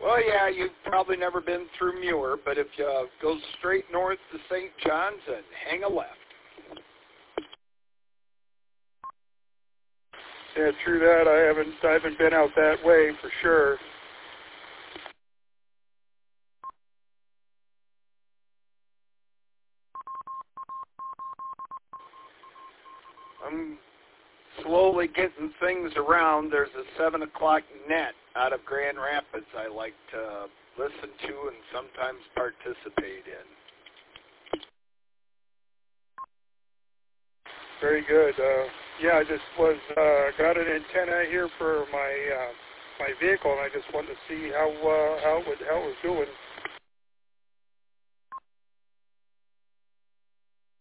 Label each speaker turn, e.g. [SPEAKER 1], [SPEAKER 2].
[SPEAKER 1] Well, yeah, you've probably never been through Muir, but if you go straight north to St. John's and hang a left.
[SPEAKER 2] Yeah, true that. I haven't been out that way for sure.
[SPEAKER 1] I'm slowly getting things around. There's a 7 o'clock net out of Grand Rapids I like to listen to and sometimes participate in.
[SPEAKER 2] Very good. Yeah, I just got an antenna here for my my vehicle, and I just wanted to see how it was doing.